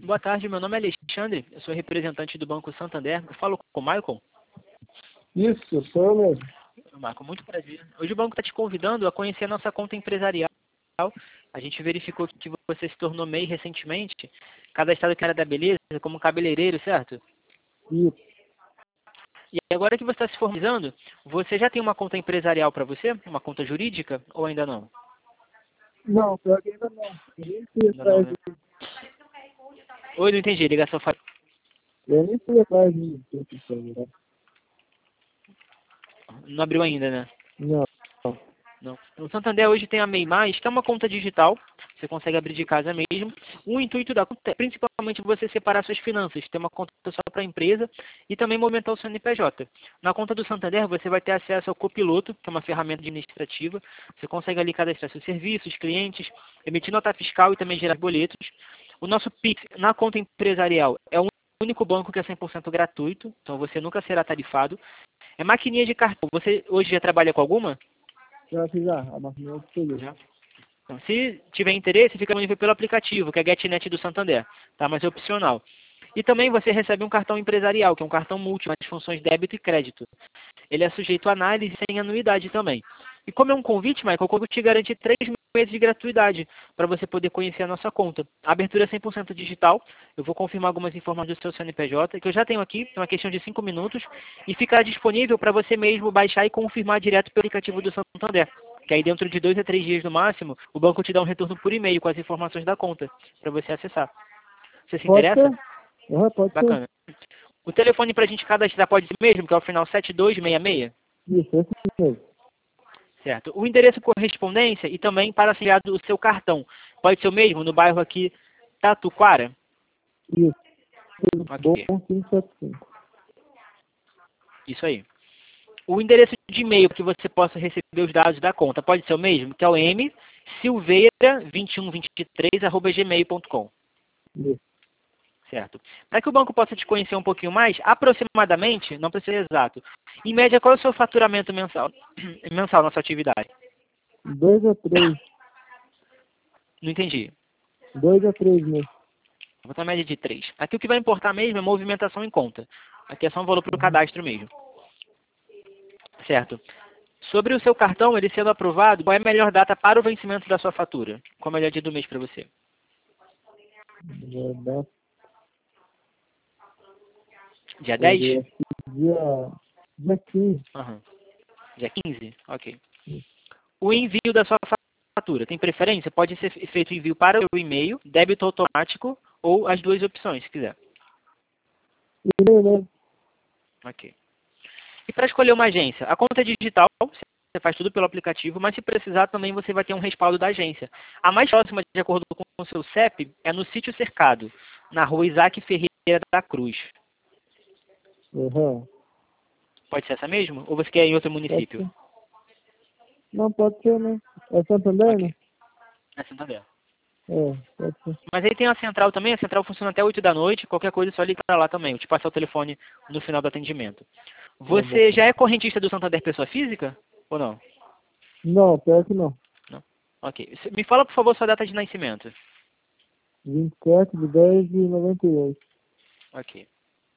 Boa tarde, meu nome é Alexandre, eu sou representante do Banco Santander. Eu falo com o Michael. Isso, eu sou mesmo. Michael, muito prazer. Hoje o banco está te convidando a conhecer a nossa conta empresarial. A gente verificou que você se tornou MEI recentemente, cadastrado aqui na área da beleza, como cabeleireiro, certo? Isso. E agora que você está se formalizando, você já tem uma conta empresarial para você? Uma conta jurídica ou ainda não? Não, pior que ainda não. Eu nem fui Ainda não, atrás né? de... Oi, não entendi, ligação falha. Eu nem fui atrás de... Né? Não abriu ainda, né? Não. Não. O Santander hoje tem a MEI+, que é uma conta digital, você consegue abrir de casa mesmo. O intuito da conta é principalmente você separar suas finanças, ter uma conta só para a empresa e também movimentar o seu CNPJ. Na conta do Santander você vai ter acesso ao Copiloto, que é uma ferramenta administrativa. Você consegue ali cadastrar seus serviços, clientes, emitir nota fiscal e também gerar boletos. O nosso Pix na conta empresarial é o único banco que é 100% gratuito, então você nunca será tarifado. É maquininha de cartão. Você hoje já trabalha com alguma? Já. A máquina de peguei. Já. Então, se tiver interesse, fica disponível pelo aplicativo, que é a GetNet do Santander, tá? Mas é opcional. E também você recebe um cartão empresarial, que é um cartão multi, com as funções débito e crédito. Ele é sujeito a análise sem anuidade também. E como é um convite, Michael, o convite te garante 3 meses de gratuidade para você poder conhecer a nossa conta. A abertura é 100% digital. Eu vou confirmar algumas informações do seu CNPJ, que eu já tenho aqui, é uma questão de 5 minutos, e ficará disponível para você mesmo baixar e confirmar direto pelo aplicativo do Santander. Que aí dentro de 2 a 3 dias no máximo, o banco te dá um retorno por e-mail com as informações da conta, para você acessar. Você se Pode interessa? ser? Pode ser. Bacana. O telefone para a gente cadastrar pode ser mesmo, que é o final 7266? Isso, esse mesmo. Certo. O endereço correspondência e também para ser enviado o seu cartão. Pode ser o mesmo no bairro aqui Tatuquara? Isso. Bom, Ok. 575. Isso aí. O endereço de e-mail que você possa receber os dados da conta pode ser o mesmo, que é o msilveira2123@gmail.com. Isso. Certo. Para que o banco possa te conhecer um pouquinho mais, aproximadamente, não precisa ser exato, em média, qual é o seu faturamento mensal, mensal na sua atividade? 2 a 3. Não entendi. 2 a 3 meses. Vou botar a média de 3. Aqui o que vai importar mesmo é movimentação em conta. Aqui é só um valor para o Uhum. cadastro mesmo. Certo. Sobre o seu cartão, ele sendo aprovado, qual é a melhor data para o vencimento da sua fatura? Qual é o melhor dia do mês para você? Vai dar... Dia Quer 10? ver, acho que dia 15. Aham. Dia 15? Ok. O envio da sua fatura, tem preferência? Pode ser feito envio para o e-mail, débito automático ou as duas opções, se quiser. E-mail, né? Ok. E para escolher uma agência, a conta é digital, você faz tudo pelo aplicativo, mas se precisar também você vai ter um respaldo da agência. A mais próxima, de acordo com o seu CEP, é no Sítio Cercado, na rua Isaac Ferreira da Cruz. Uhum. Pode ser essa mesmo? Ou você quer em outro Pode município? ser. Não, pode ser, né? É Santander, né? Ok. É Santander. Pode ser. Mas aí tem a central também, a central funciona até 8 da noite, qualquer coisa é só ligar lá também, eu te passar o telefone no final do atendimento. Tá bom. Você já é correntista do Santander pessoa física? Ou não? Não, pior que não. Não? Ok. Me fala, por favor, sua data de nascimento. 27/10/98. Ok.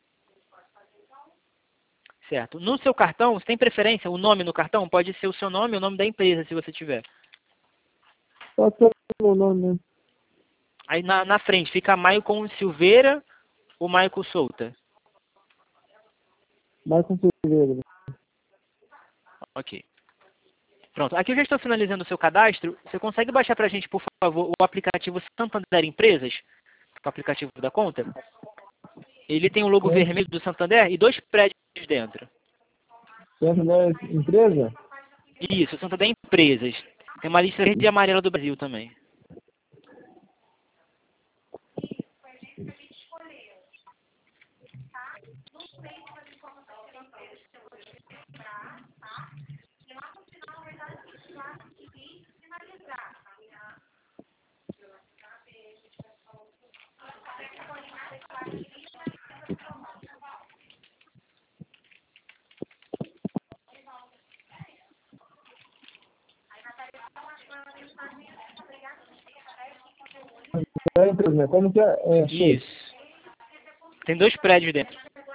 Certo. No seu cartão, você tem preferência? O nome no cartão pode ser o seu nome ou o nome da empresa, se você tiver. Pode ser o meu nome mesmo. Aí na frente fica Maicon Silveira ou Maicon Souta. Marcos Silveira. Né? Ok. Pronto. Aqui eu já estou finalizando o seu cadastro. Você consegue baixar para a gente, por favor, o aplicativo Santander Empresas? O aplicativo da conta. Ele tem o logo vermelho do Santander e 2 prédios dentro. Santander empresa? Isso, Santander Empresas. Tem uma lista verde e amarela do Brasil também. É a empresa, né? Como que é? É, sei. Isso. Tem 2 prédios dentro.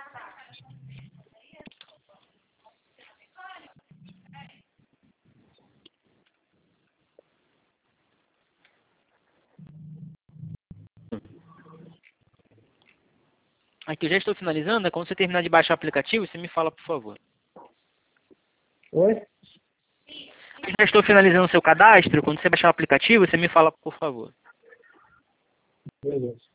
Aqui eu já estou finalizando. Quando você terminar de baixar o aplicativo, você me fala, por favor. Oi? Eu já estou finalizando o seu cadastro. Quando você baixar o aplicativo, você me fala, por favor. Beleza.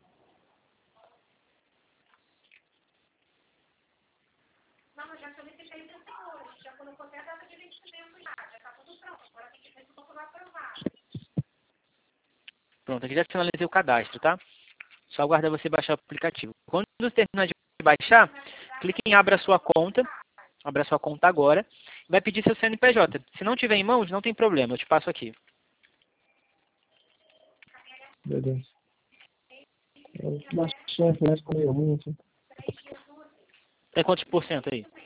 Pronto, aqui já finalizei o cadastro, tá? Só aguardar você baixar o aplicativo. Quando você terminar de baixar, clique em Abra sua conta. Abra sua conta agora. Vai pedir seu CNPJ. Se não tiver em mãos, não tem problema. Eu te passo aqui. Beleza. Eu baixei a referência com meio ruim, assim. Tem quantos por cento aí?